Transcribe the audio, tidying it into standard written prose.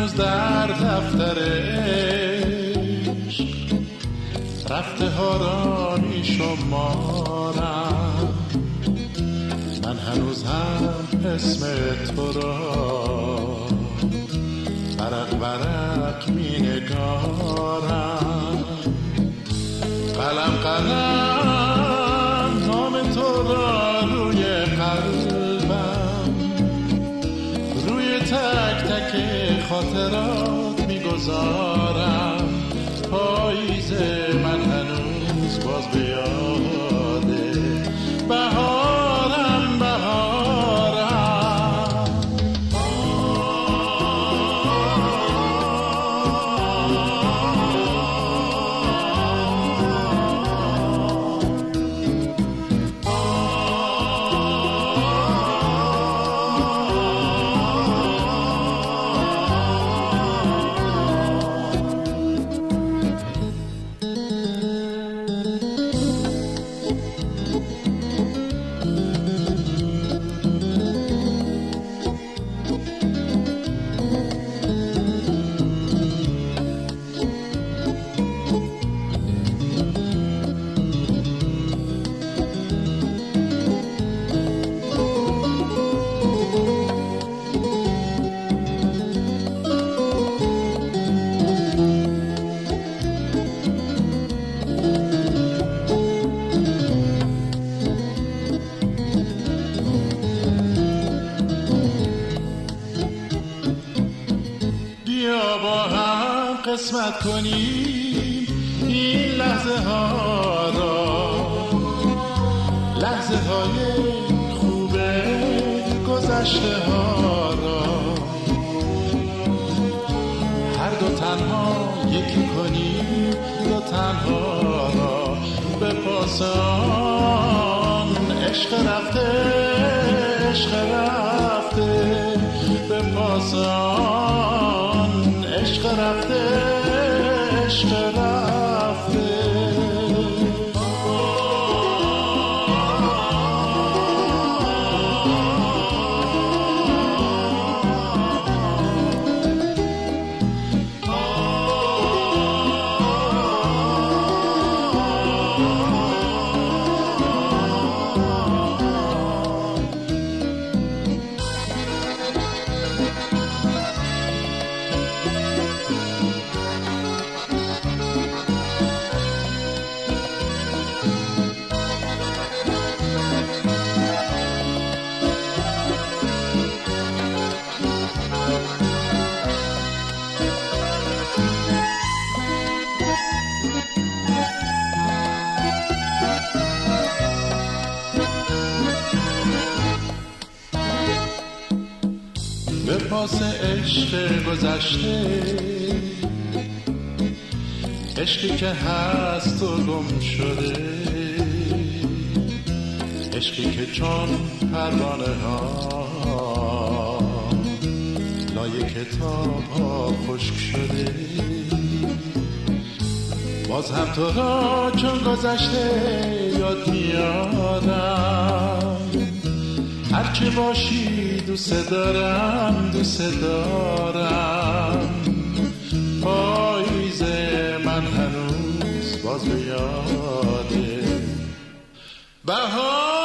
هنوز در دفتر عشق رفته ها را می شمارم. من هنوز هم اسم تو را ورق ورق می نگارم. قلم قلم نام تو را روی قلبم، روی تک تک خاطرات می گذارم. پاییز من هنوز باز به یاده، بهارم بهارم. قسمت کنیم این لحظه ها را، لحظه های خوب گذشته ها را. هر دو تنها یکی کنیم دو تنها را. به پاس آن عشق رفته، عشق رفته. به پاس آن عشق رفته، عشق رفته. به پاس عشق گذشته، عشقی که هست و گم شده، عشقی که چون پروانه ها لای کتاب ها خشک شده. باز هم تو را چون گذشته یاد میارم. هرچه باشی دوست دارم، دوست دارم. پاییز من هنوز باز به یاده، بهار